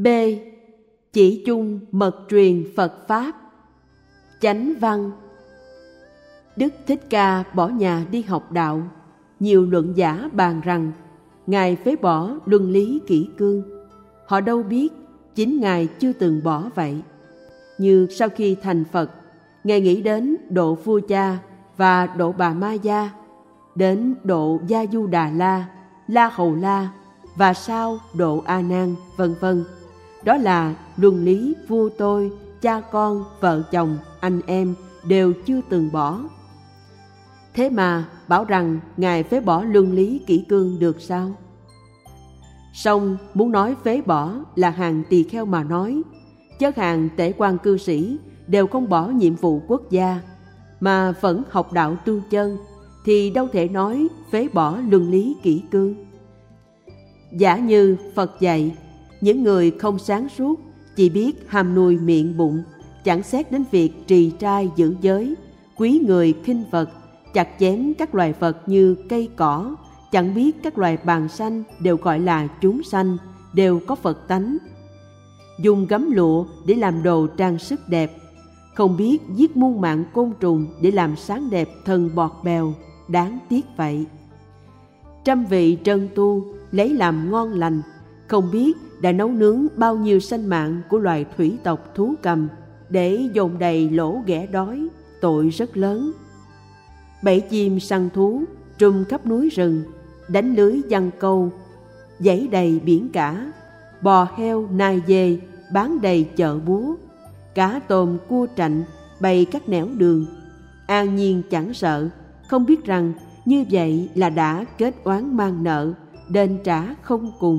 B. Chỉ chung mật truyền Phật Pháp. Chánh văn. Đức Thích Ca bỏ nhà đi học đạo. Nhiều luận giả bàn rằng Ngài phế bỏ luân lý kỷ cương. Họ đâu biết chính Ngài chưa từng bỏ vậy. Như sau khi thành Phật, Ngài nghĩ đến độ Vua Cha và độ Bà Ma Gia, đến độ Gia Du Đà La, La Hầu La và sau độ A Nan, vân vân. Đó là luân lý vua tôi, cha con, vợ chồng, anh em đều chưa từng bỏ. Thế mà bảo rằng Ngài phế bỏ luân lý kỷ cương được sao? Song muốn nói phế bỏ là hàng tỳ kheo mà nói, chứ hàng tể quan cư sĩ đều không bỏ nhiệm vụ quốc gia mà vẫn học đạo tu chân, thì đâu thể nói phế bỏ luân lý kỷ cương. Giả như Phật dạy, những người không sáng suốt chỉ biết ham nuôi miệng bụng, chẳng xét đến việc trì trai giữ giới, quý người khinh vật, chặt chém các loài vật như cây cỏ, chẳng biết các loài bàng sanh đều gọi là chúng sanh, đều có Phật tánh. Dùng gấm lụa để làm đồ trang sức đẹp, không biết giết muôn mạng côn trùng để làm sáng đẹp thân bọt bèo, đáng tiếc vậy. Trăm vị trân tu lấy làm ngon lành, không biết đã nấu nướng bao nhiêu sanh mạng của loài thủy tộc thú cầm để dồn đầy lỗ ghẻ đói, tội rất lớn. Bẫy chim săn thú trùm khắp núi rừng, đánh lưới giăng câu dãy đầy biển cả, bò heo nai dê bán đầy chợ búa, cá tôm cua trạnh bày các nẻo đường, an nhiên chẳng sợ, không biết rằng như vậy là đã kết oán mang nợ, đền trả không cùng.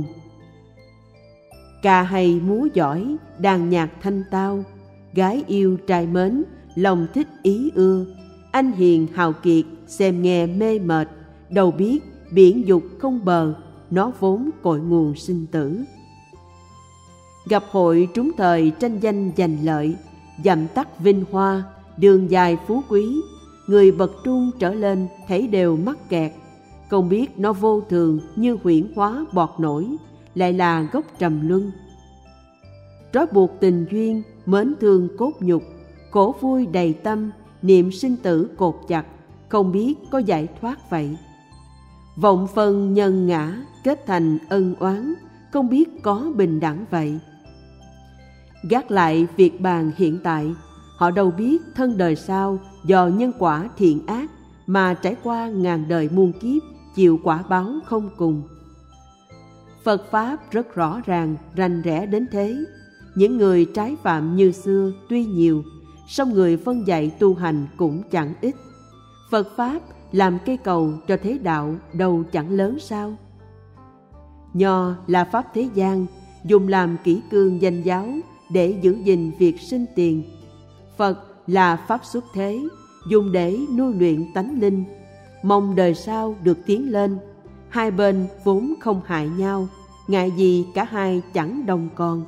Ca hay múa giỏi, đàn nhạc thanh tao, gái yêu trai mến, lòng thích ý ưa, anh hiền hào kiệt, xem nghe mê mệt, đâu biết biển dục không bờ, nó vốn cội nguồn sinh tử. Gặp hội trúng thời tranh danh giành lợi, dặm tắt vinh hoa, đường dài phú quý, người bậc trung trở lên thấy đều mắc kẹt, không biết nó vô thường như huyễn hóa bọt nổi, lại là gốc trầm luân. Trói buộc tình duyên, mến thương cốt nhục, khổ vui đầy tâm, niệm sinh tử cột chặt, không biết có giải thoát vậy. Vọng phân nhân ngã, kết thành ân oán, không biết có bình đẳng vậy. Gác lại việc bàn hiện tại, họ đâu biết thân đời sau do nhân quả thiện ác mà trải qua ngàn đời muôn kiếp chịu quả báo không cùng. Phật Pháp rất rõ ràng, rành rẽ đến thế. Những người trái phạm như xưa tuy nhiều, song người phân dạy tu hành cũng chẳng ít. Phật Pháp làm cây cầu cho thế đạo đâu chẳng lớn sao? Nho là pháp thế gian, dùng làm kỷ cương danh giáo để giữ gìn việc sinh tiền. Phật là pháp xuất thế, dùng để nuôi luyện tánh linh, mong đời sau được tiến lên. Hai bên vốn không hại nhau, ngại gì cả hai chẳng đồng con.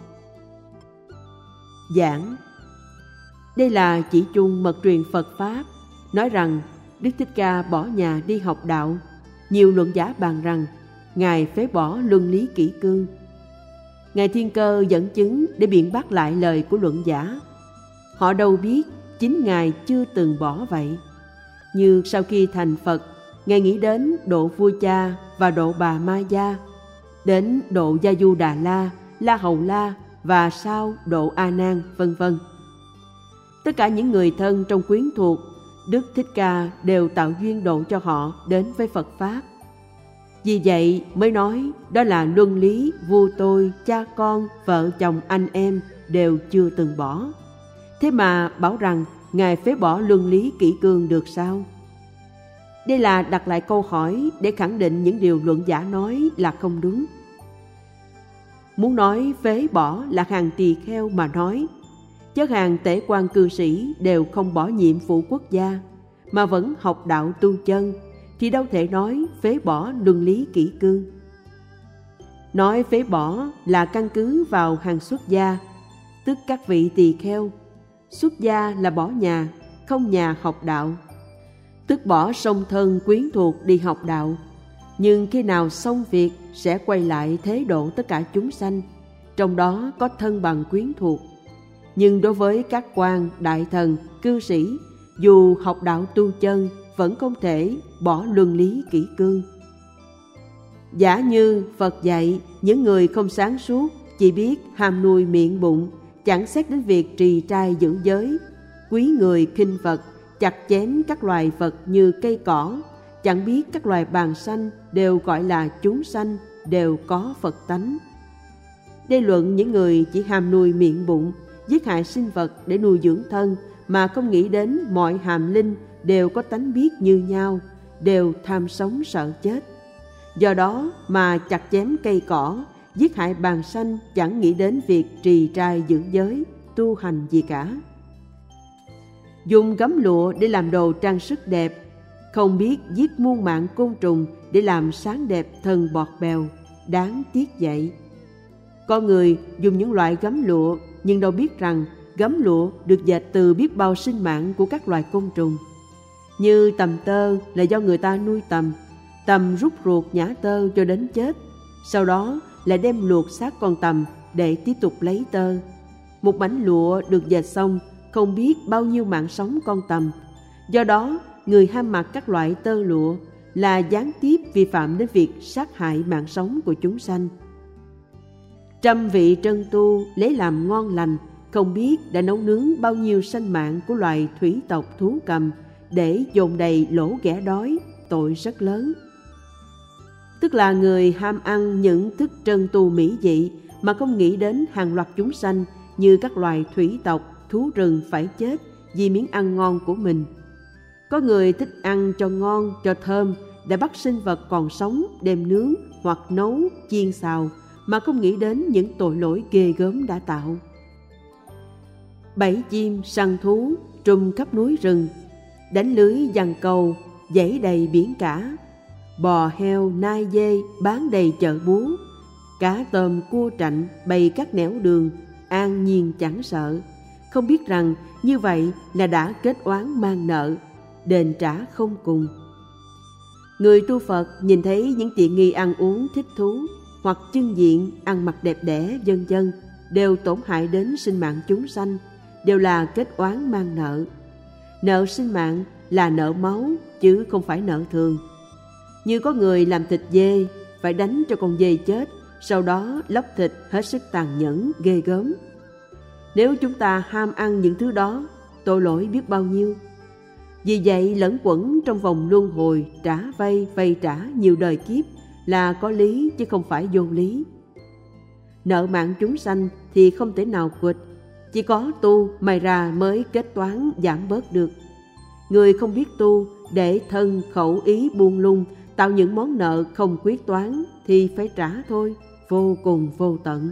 Giảng. Đây là chỉ chung mật truyền Phật Pháp, nói rằng Đức Thích Ca bỏ nhà đi học đạo. Nhiều luận giả bàn rằng Ngài phế bỏ luân lý kỷ cương. Ngài Thiên Cơ dẫn chứng để biện bác lại lời của luận giả. Họ đâu biết chính Ngài chưa từng bỏ vậy. Như sau khi thành Phật, Ngài nghĩ đến độ Vua Cha và độ Bà Ma Gia, đến độ Gia Du Đà La, La Hầu La và sau độ A Nan, vân vân. Tất cả những người thân trong quyến thuộc, Đức Thích Ca đều tạo duyên độ cho họ đến với Phật Pháp. Vì vậy mới nói đó là luân lý vua tôi, cha con, vợ chồng, anh em đều chưa từng bỏ. Thế mà bảo rằng Ngài phế bỏ luân lý kỷ cương được sao? Đây là đặt lại câu hỏi để khẳng định những điều luận giả nói là không đúng. Muốn nói phế bỏ là hàng tỳ kheo mà nói, chứ hàng tể quan cư sĩ đều không bỏ nhiệm vụ quốc gia mà vẫn học đạo tu chân, thì đâu thể nói phế bỏ luân lý kỷ cương. Nói phế bỏ là căn cứ vào hàng xuất gia, tức các vị tỳ kheo. Xuất gia là bỏ nhà, không nhà học đạo, tức bỏ song thân quyến thuộc đi học đạo. Nhưng khi nào xong việc sẽ quay lại thế độ tất cả chúng sanh, trong đó có thân bằng quyến thuộc. Nhưng đối với các quan, đại thần, cư sĩ, dù học đạo tu chân vẫn không thể bỏ luân lý kỷ cương. Giả như Phật dạy những người không sáng suốt chỉ biết ham nuôi miệng bụng, chẳng xét đến việc trì trai giữ giới, quý người khinh Phật, chặt chém các loài vật như cây cỏ, chẳng biết các loài bàng sanh đều gọi là chúng sanh, đều có Phật tánh. Đây luận những người chỉ ham nuôi miệng bụng, giết hại sinh vật để nuôi dưỡng thân, mà không nghĩ đến mọi hàm linh đều có tánh biết như nhau, đều tham sống sợ chết. Do đó mà chặt chém cây cỏ, giết hại bàng sanh, chẳng nghĩ đến việc trì trai giữ giới, tu hành gì cả. Dùng gấm lụa để làm đồ trang sức đẹp, không biết giết muôn mạng côn trùng để làm sáng đẹp thân bọt bèo, đáng tiếc vậy. Có người dùng những loại gấm lụa, nhưng đâu biết rằng gấm lụa được dệt từ biết bao sinh mạng của các loài côn trùng. Như tằm tơ là do người ta nuôi tằm rút ruột nhả tơ cho đến chết, sau đó lại đem luộc xác con tằm để tiếp tục lấy tơ. Một mảnh lụa được dệt xong không biết bao nhiêu mạng sống con tằm. Do đó, người ham mặc các loại tơ lụa là gián tiếp vi phạm đến việc sát hại mạng sống của chúng sanh. Trăm vị trân tu lấy làm ngon lành, không biết đã nấu nướng bao nhiêu sanh mạng của loài thủy tộc thú cầm để dồn đầy lỗ ghẻ đói, tội rất lớn. Tức là người ham ăn những thức trân tu mỹ vị mà không nghĩ đến hàng loạt chúng sanh như các loài thủy tộc, thú rừng phải chết vì miếng ăn ngon của mình. Có người thích ăn cho ngon, cho thơm, đã bắt sinh vật còn sống đem nướng hoặc nấu, chiên xào, mà không nghĩ đến những tội lỗi ghê gớm đã tạo. Bẫy chim, săn thú, trùm khắp núi rừng, đánh lưới giăng cầu, dãy đầy biển cả, bò heo, nai dê bán đầy chợ búa, cá tôm cua trạnh bày các nẻo đường, an nhiên chẳng sợ, không biết rằng như vậy là đã kết oán mang nợ, đền trả không cùng. Người tu Phật nhìn thấy những tiện nghi ăn uống thích thú, hoặc chưng diện, ăn mặc đẹp đẽ, vân vân, đều tổn hại đến sinh mạng chúng sanh, đều là kết oán mang nợ. Nợ sinh mạng là nợ máu, chứ không phải nợ thường. Như có người làm thịt dê, phải đánh cho con dê chết, sau đó lóc thịt hết sức tàn nhẫn, ghê gớm. Nếu chúng ta ham ăn những thứ đó, tội lỗi biết bao nhiêu. Vì vậy lẫn quẩn trong vòng luân hồi, trả vay trả nhiều đời kiếp là có lý chứ không phải vô lý. Nợ mạng chúng sanh thì không thể nào quỵt, chỉ có tu may ra mới kết toán giảm bớt được. Người không biết tu để thân khẩu ý buông lung, tạo những món nợ không quyết toán thì phải trả thôi, vô cùng vô tận.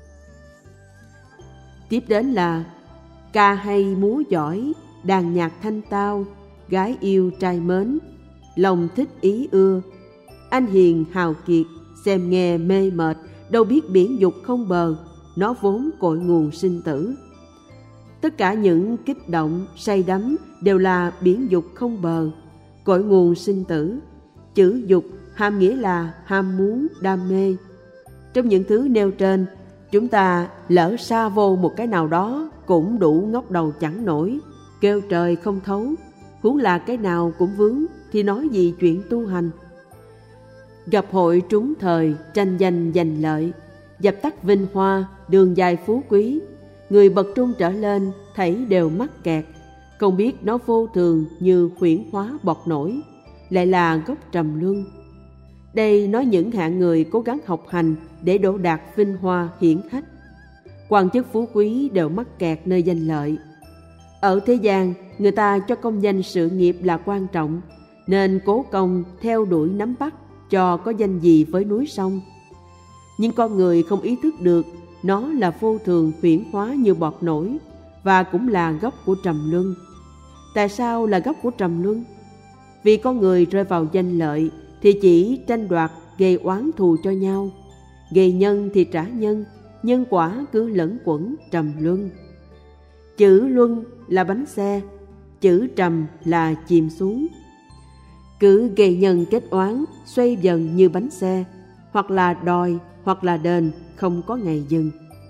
Tiếp đến là ca hay múa giỏi, đàn nhạc thanh tao, gái yêu trai mến, lòng thích ý ưa. Anh hiền hào kiệt, xem nghe mê mệt, đâu biết biển dục không bờ, nó vốn cội nguồn sinh tử. Tất cả những kích động, say đắm đều là biển dục không bờ, cội nguồn sinh tử. Chữ dục hàm nghĩa là ham muốn, đam mê. Trong những thứ nêu trên, chúng ta lỡ sa vô một cái nào đó cũng đủ ngóc đầu chẳng nổi, kêu trời không thấu, huống là cái nào cũng vướng thì nói gì chuyện tu hành. Gặp hội trúng thời, tranh danh giành lợi, dập tắt vinh hoa, đường dài phú quý, người bậc trung trở lên thảy đều mắc kẹt, không biết nó vô thường như huyễn hóa bọt nổi, lại là gốc trầm luân. Đây nói những hạng người cố gắng học hành để đỗ đạt vinh hoa hiển hách. Quan chức phú quý đều mắc kẹt nơi danh lợi. Ở thế gian, người ta cho công danh sự nghiệp là quan trọng, nên cố công theo đuổi nắm bắt cho có danh gì với núi sông. Nhưng con người không ý thức được nó là vô thường huyễn hóa như bọt nổi, và cũng là gốc của trầm luân. Tại sao là gốc của trầm luân? Vì con người rơi vào danh lợi thì chỉ tranh đoạt, gây oán thù cho nhau, gây nhân thì trả nhân, nhân quả cứ lẫn quẩn trầm luân. Chữ luân là bánh xe, chữ trầm là chìm xuống. Cứ gây nhân kết oán, xoay dần như bánh xe, hoặc là đòi, hoặc là đền, không có ngày dừng.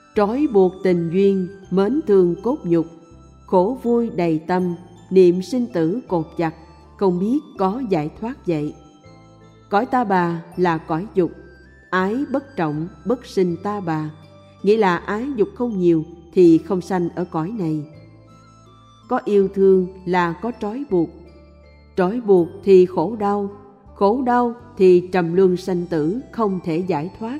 Trói buộc tình duyên, mến thương cốt nhục, khổ vui đầy tâm, niệm sinh tử cột chặt, không biết có giải thoát vậy. Cõi ta bà là cõi dục, ái bất trọng, bất sinh ta bà, nghĩa là ái dục không nhiều thì không sanh ở cõi này. Có yêu thương là có trói buộc thì khổ đau thì trầm luân sanh tử không thể giải thoát.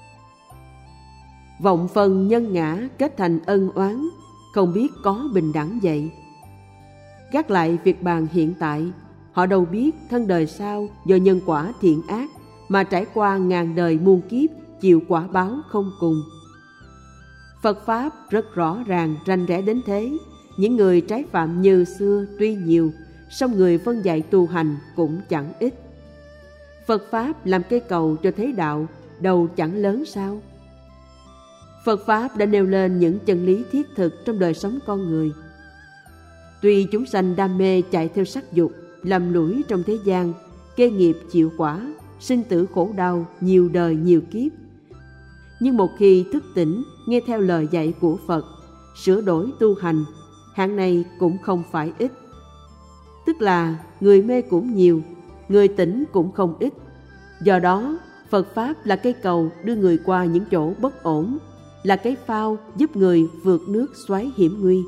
Vọng phần nhân ngã kết thành ân oán, không biết có bình đẳng vậy. Gác lại việc bàn hiện tại, họ đâu biết thân đời sau do nhân quả thiện ác mà trải qua ngàn đời muôn kiếp chịu quả báo không cùng. Phật Pháp rất rõ ràng rành rẽ đến thế, những người trái phạm như xưa tuy nhiều, song người phân dạy tu hành cũng chẳng ít. Phật Pháp làm cây cầu cho thế đạo, đâu chẳng lớn sao? Phật Pháp đã nêu lên những chân lý thiết thực trong đời sống con người. Tuy chúng sanh đam mê chạy theo sắc dục, lầm lũi trong thế gian, kê nghiệp chịu quả, sinh tử khổ đau nhiều đời nhiều kiếp, nhưng một khi thức tỉnh nghe theo lời dạy của Phật, sửa đổi tu hành, hạng này cũng không phải ít. Tức là người mê cũng nhiều, người tỉnh cũng không ít. Do đó, Phật Pháp là cây cầu đưa người qua những chỗ bất ổn, là cái phao giúp người vượt nước xoáy hiểm nguy.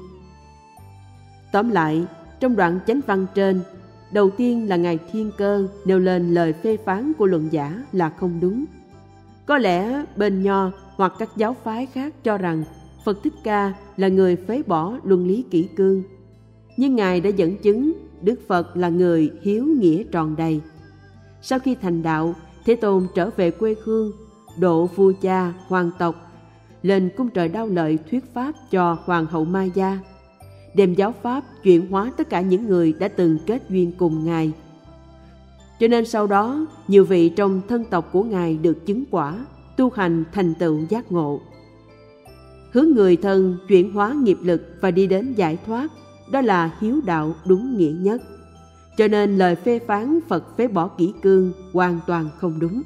Tóm lại, trong đoạn chánh văn trên, đầu tiên là Ngài Thiên Cơ nêu lên lời phê phán của luận giả là không đúng. Có lẽ bên Nho hoặc các giáo phái khác cho rằng Phật Thích Ca là người phế bỏ luân lý kỷ cương. Nhưng Ngài đã dẫn chứng Đức Phật là người hiếu nghĩa tròn đầy. Sau khi thành đạo, Thế Tôn trở về quê hương, độ vua cha, hoàng tộc, lên cung trời Đao Lợi thuyết pháp cho Hoàng hậu Maya, đem giáo pháp chuyển hóa tất cả những người đã từng kết duyên cùng Ngài. Cho nên sau đó, nhiều vị trong thân tộc của Ngài được chứng quả, tu hành thành tựu giác ngộ. Hướng người thân chuyển hóa nghiệp lực và đi đến giải thoát, đó là hiếu đạo đúng nghĩa nhất. Cho nên lời phê phán Phật phế bỏ kỷ cương hoàn toàn không đúng.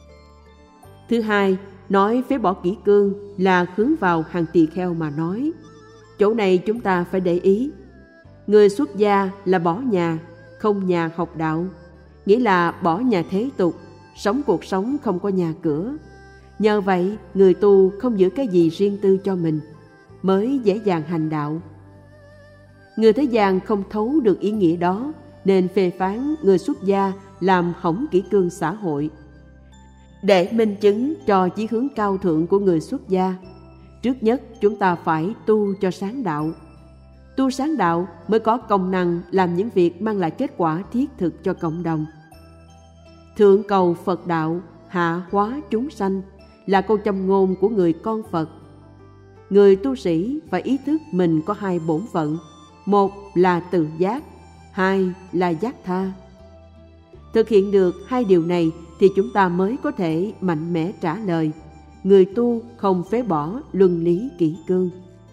Thứ hai, nói phế bỏ kỷ cương là hướng vào hàng tỳ kheo mà nói. Chỗ này chúng ta phải để ý. Người xuất gia là bỏ nhà, không nhà học đạo, nghĩa là bỏ nhà thế tục, sống cuộc sống không có nhà cửa. Nhờ vậy, người tu không giữ cái gì riêng tư cho mình, mới dễ dàng hành đạo. Người thế gian không thấu được ý nghĩa đó, nên phê phán người xuất gia làm hỏng kỷ cương xã hội. Để minh chứng cho chí hướng cao thượng của người xuất gia, trước nhất chúng ta phải tu cho sáng đạo. Tu sáng đạo mới có công năng làm những việc mang lại kết quả thiết thực cho cộng đồng. Thượng cầu Phật đạo, hạ hóa chúng sanh là câu châm ngôn của người con Phật. Người tu sĩ phải ý thức mình có hai bổn phận, một là tự giác, hai là giác tha. Thực hiện được hai điều này thì chúng ta mới có thể mạnh mẽ trả lời: người tu không phế bỏ luân lý kỷ cương.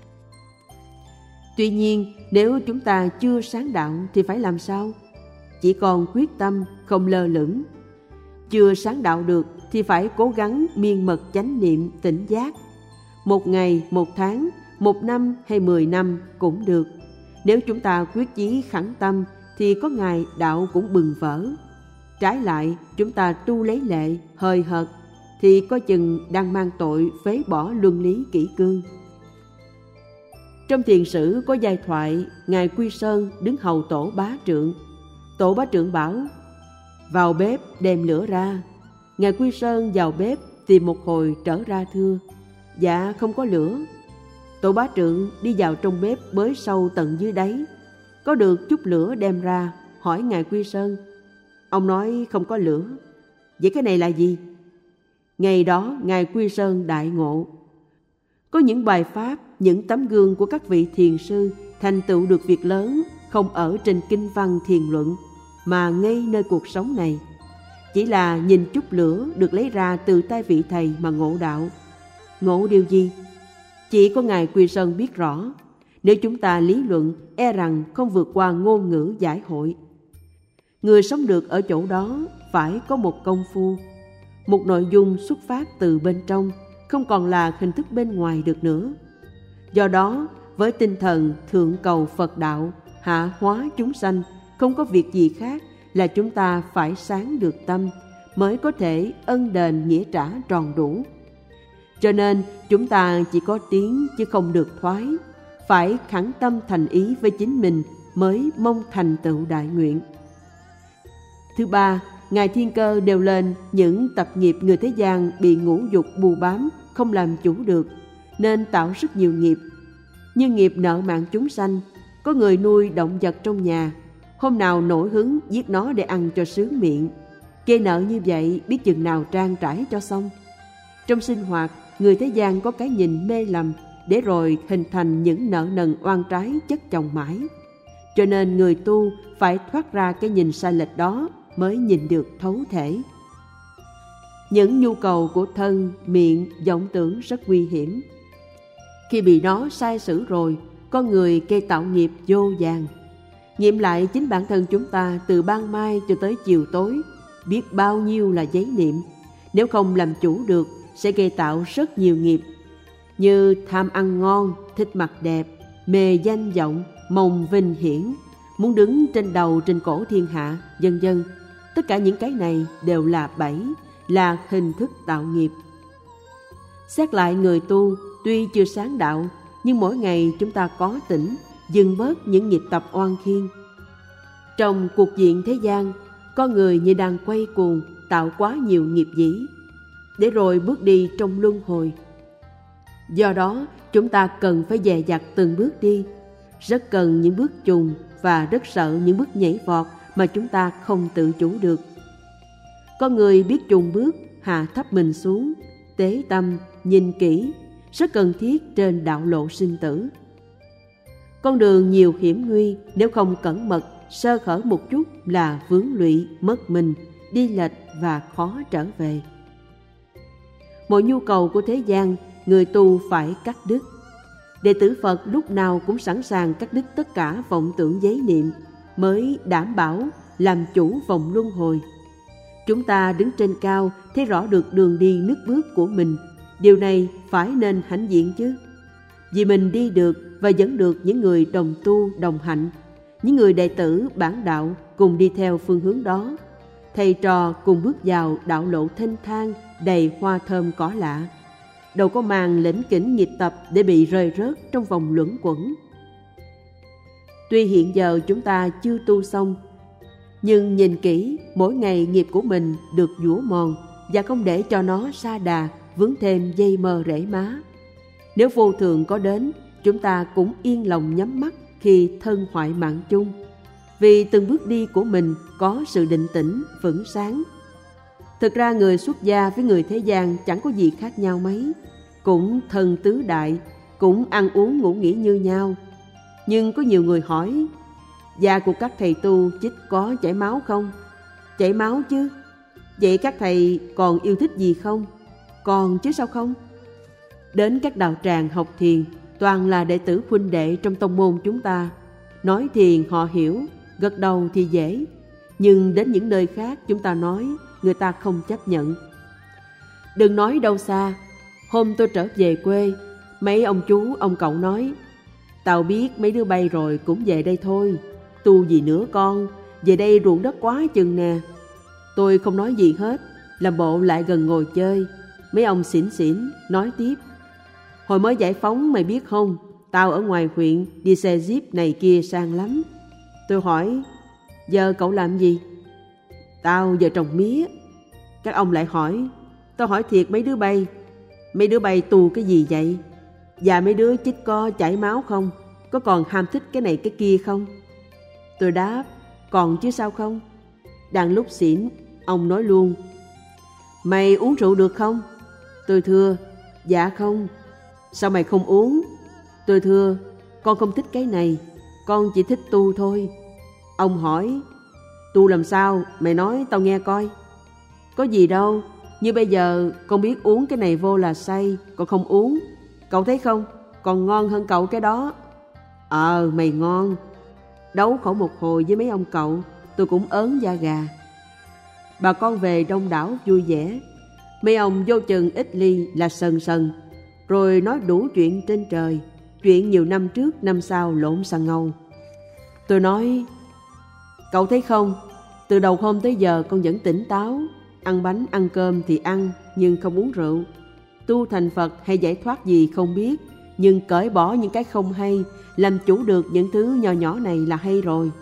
Tuy nhiên, nếu chúng ta chưa sáng đạo thì phải làm sao? Chỉ còn quyết tâm, không lơ lửng. Chưa sáng đạo được thì phải cố gắng miên mật chánh niệm tỉnh giác. 1 ngày, 1 tháng, 1 năm hay 10 năm cũng được. Nếu chúng ta quyết chí khẳng tâm thì có ngày đạo cũng bừng vỡ. Trái lại, chúng ta tu lấy lệ, hời hợt thì có chừng đang mang tội phế bỏ luân lý kỷ cương. Trong thiền sử có giai thoại Ngài Quy Sơn đứng hầu Tổ Bá Trượng. Tổ Bá Trượng bảo: vào bếp đem lửa ra. Ngài Quy Sơn vào bếp tìm một hồi trở ra thưa: dạ không có lửa. Tổ Bá Trượng đi vào trong bếp bới sâu tận dưới đáy, có được chút lửa đem ra, hỏi Ngài Quy Sơn. Ông nói không có lửa. Vậy cái này là gì? Ngày đó Ngài Quy Sơn đại ngộ. Có những bài pháp, những tấm gương của các vị thiền sư thành tựu được việc lớn không ở trên kinh văn thiền luận, mà ngay nơi cuộc sống này. Chỉ là nhìn chút lửa được lấy ra từ tay vị thầy mà ngộ đạo. Ngộ điều gì? Chỉ có Ngài Quy Sơn biết rõ. Nếu chúng ta lý luận, e rằng không vượt qua ngôn ngữ giải hội. Người sống được ở chỗ đó phải có một công phu, một nội dung xuất phát từ bên trong, không còn là hình thức bên ngoài được nữa. Do đó, với tinh thần thượng cầu Phật đạo, hạ hóa chúng sanh, không có việc gì khác là chúng ta phải sáng được tâm, mới có thể ân đền nghĩa trả tròn đủ. Cho nên chúng ta chỉ có tiến chứ không được thoái, phải khẳng tâm thành ý với chính mình mới mong thành tựu đại nguyện. Thứ ba, Ngài Thiên Cơ đều lên những tập nghiệp người thế gian bị ngũ dục bù bám, không làm chủ được, nên tạo rất nhiều nghiệp. Như nghiệp nợ mạng chúng sanh, có người nuôi động vật trong nhà, hôm nào nổi hứng giết nó để ăn cho sướng miệng. Kê nợ như vậy biết chừng nào trang trải cho xong. Trong sinh hoạt, người thế gian có cái nhìn mê lầm, để rồi hình thành những nợ nần oan trái chất chồng mãi. Cho nên người tu phải thoát ra cái nhìn sai lệch đó mới nhìn được thấu thể. Những nhu cầu của thân, miệng, vọng tưởng rất nguy hiểm. Khi bị nó sai sử rồi, con người gây tạo nghiệp vô vàn. Nghiệm lại chính bản thân chúng ta từ ban mai cho tới chiều tối, biết bao nhiêu là giấy niệm. Nếu không làm chủ được, sẽ gây tạo rất nhiều nghiệp, như tham ăn ngon, thích mặc đẹp, mê danh vọng, mộng vinh hiển, muốn đứng trên đầu trên cổ thiên hạ, vân vân. Tất cả những cái này đều là bẫy, là hình thức tạo nghiệp. Xét lại người tu, tuy chưa sáng đạo, nhưng mỗi ngày chúng ta có tỉnh, dừng bớt những nghiệp tập oan khiên. Trong cuộc diện thế gian, con người như đang quay cuồng, tạo quá nhiều nghiệp dĩ, để rồi bước đi trong luân hồi. Do đó, chúng ta cần phải dè dặt từng bước đi, rất cần những bước chùng và rất sợ những bước nhảy vọt mà chúng ta không tự chủ được. Con người biết chùng bước, hạ thấp mình xuống, tế tâm, nhìn kỹ, rất cần thiết trên đạo lộ sinh tử. Con đường nhiều hiểm nguy, nếu không cẩn mật, sơ hở một chút là vướng lụy, mất mình, đi lệch và khó trở về. Mọi nhu cầu của thế gian, người tu phải cắt đứt. Đệ tử Phật lúc nào cũng sẵn sàng cắt đứt tất cả vọng tưởng giấy niệm, mới đảm bảo làm chủ vòng luân hồi. Chúng ta đứng trên cao, thấy rõ được đường đi nước bước của mình. Điều này phải nên hãnh diện chứ. Vì mình đi được và dẫn được những người đồng tu, đồng hạnh, những người đệ tử bản đạo cùng đi theo phương hướng đó. Thầy trò cùng bước vào đạo lộ thênh thang, đầy hoa thơm cỏ lạ. Đâu có màng lĩnh kỉnh nghiệp tập để bị rơi rớt trong vòng luẩn quẩn. Tuy hiện giờ chúng ta chưa tu xong, nhưng nhìn kỹ, mỗi ngày nghiệp của mình được giũa mòn và không để cho nó sa đà, vướng thêm dây mơ rễ má. Nếu vô thường có đến, chúng ta cũng yên lòng nhắm mắt khi thân hoại mạng chung, vì từng bước đi của mình có sự định tĩnh, vững sáng. Thực ra người xuất gia với người thế gian chẳng có gì khác nhau mấy, cũng thân tứ đại, cũng ăn uống ngủ nghỉ như nhau. Nhưng có nhiều người hỏi, da của các thầy tu chích có chảy máu không? Chảy máu chứ. Vậy các thầy còn yêu thích gì không? Còn chứ sao không? Đến các đạo tràng học thiền, toàn là đệ tử huynh đệ trong tông môn chúng ta. Nói thiền họ hiểu, gật đầu thì dễ. Nhưng đến những nơi khác chúng ta nói, người ta không chấp nhận. Đừng nói đâu xa, hôm tôi trở về quê, mấy ông chú, ông cậu nói, tao biết mấy đứa bay rồi cũng về đây thôi, tu gì nữa con, về đây ruộng đất quá chừng nè. Tôi không nói gì hết, làm bộ lại gần ngồi chơi. Mấy ông xỉn xỉn nói tiếp, hồi mới giải phóng mày biết không, tao ở ngoài huyện đi xe jeep này kia sang lắm. Tôi hỏi, giờ cậu làm gì? Tao giờ trồng mía. Các ông lại hỏi, tao hỏi thiệt mấy đứa bay tù cái gì vậy? Và mấy đứa chích có chảy máu không? Có còn ham thích cái này cái kia không? Tôi đáp, còn chứ sao không? Đang lúc xỉn, ông nói luôn, mày uống rượu được không? Tôi thưa, dạ không. Sao mày không uống? Tôi thưa, con không thích cái này, con chỉ thích tu thôi. Ông hỏi, tu làm sao? Mày nói tao nghe coi. Có gì đâu, như bây giờ con biết uống cái này vô là say, con không uống. Cậu thấy không, còn ngon hơn cậu cái đó. Mày ngon. Đấu khẩu một hồi với mấy ông cậu, tôi cũng ớn da gà. Bà con về đông đảo vui vẻ. Mấy ông vô chừng ít ly là sần sần, rồi nói đủ chuyện trên trời, chuyện nhiều năm trước năm sau lộn xà ngầu. Tôi nói, cậu thấy không, từ đầu hôm tới giờ con vẫn tỉnh táo, ăn bánh ăn cơm thì ăn nhưng không uống rượu. Tu thành Phật hay giải thoát gì không biết, nhưng cởi bỏ những cái không hay, làm chủ được những thứ nhỏ nhỏ này là hay rồi.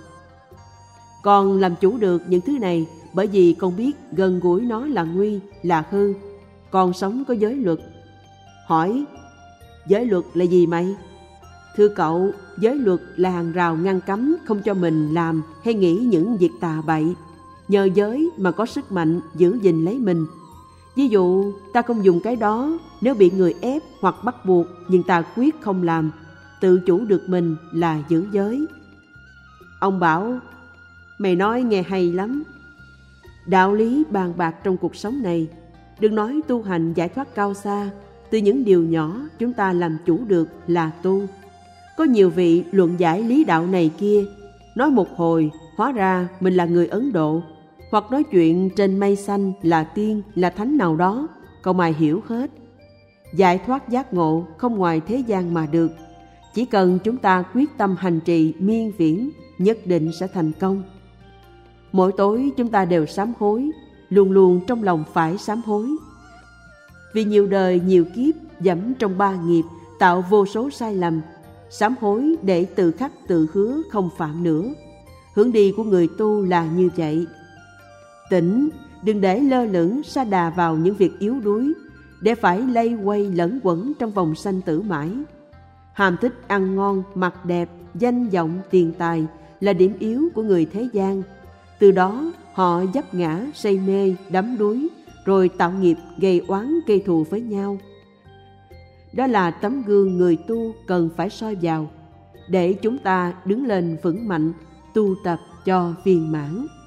Con làm chủ được những thứ này bởi vì con biết gần gũi nó là nguy, là hư. Con sống có giới luật. Hỏi, giới luật là gì mày? Thưa cậu, giới luật là hàng rào ngăn cấm không cho mình làm hay nghĩ những việc tà bậy. Nhờ giới mà có sức mạnh giữ gìn lấy mình. Ví dụ, ta không dùng cái đó nếu bị người ép hoặc bắt buộc, nhưng ta quyết không làm. Tự chủ được mình là giữ giới. Ông bảo, mày nói nghe hay lắm. Đạo lý bàn bạc trong cuộc sống này, đừng nói tu hành giải thoát cao xa, từ những điều nhỏ chúng ta làm chủ được là tu. Có nhiều vị luận giải lý đạo này kia, nói một hồi hóa ra mình là người Ấn Độ, hoặc nói chuyện trên mây xanh là tiên, là thánh nào đó, không ai hiểu hết. Giải thoát giác ngộ không ngoài thế gian mà được. Chỉ cần chúng ta quyết tâm hành trì miên viễn, nhất định sẽ thành công. Mỗi tối chúng ta đều sám hối, luôn luôn trong lòng phải sám hối. Vì nhiều đời nhiều kiếp dẫm trong ba nghiệp, tạo vô số sai lầm. Sám hối để tự khắc tự hứa không phạm nữa. Hướng đi của người tu là như vậy. Tỉnh, đừng để lơ lửng sa đà vào những việc yếu đuối, để phải lây quay lẫn quẩn trong vòng sanh tử mãi. Ham thích ăn ngon, mặc đẹp, danh vọng, tiền tài là điểm yếu của người thế gian. Từ đó họ vấp ngã, say mê, đắm đuối, rồi tạo nghiệp gây oán gây thù với nhau. Đó là tấm gương người tu cần phải soi vào, để chúng ta đứng lên vững mạnh, tu tập cho viên mãn.